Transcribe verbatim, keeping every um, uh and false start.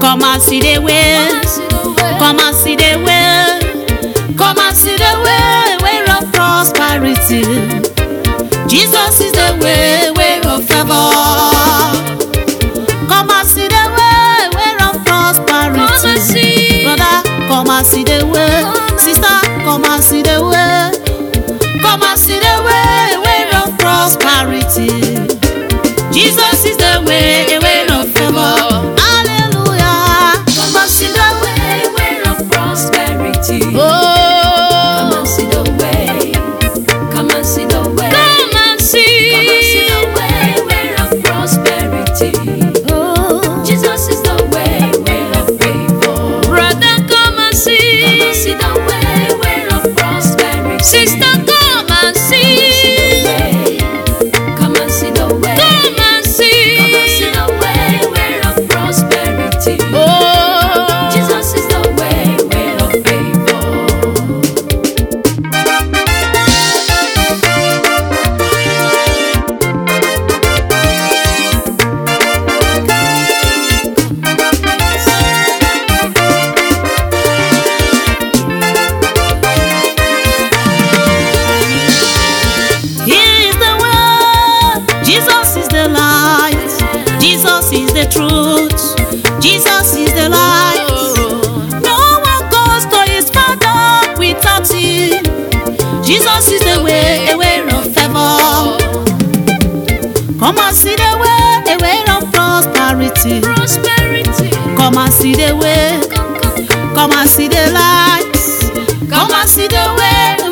Come and see the way. Come and see the way. Come and see the way, way of prosperity. Jesus is the way, way of favor. Come and see the way, way of prosperity. Brother, come and see the way. Sister, come and see the way. Come and see the way, way of prosperity. Jesus is the way, a way of favor. Hallelujah. Come and see the way, way of prosperity. Oh, come and see the way. Come and see the way. Come and see. Come and see the way, way of prosperity. Oh, Jesus is the way, way of favor. brother, come and see. Come and see the way, way of prosperity. Sister, come and see. Come and see the way. Come and see. Come and see the way, way of prosperity. Oh, Jesus is the way, way of favor. He is the way. Jesus is the light. Jesus is the truth. Jesus is the light. No one goes to his Father without him. Jesus is the way, a way of favor. Come and see the way, a way of prosperity. Prosperity. Come and see the way. Come, come, come. Come and see the light. Come and see the way,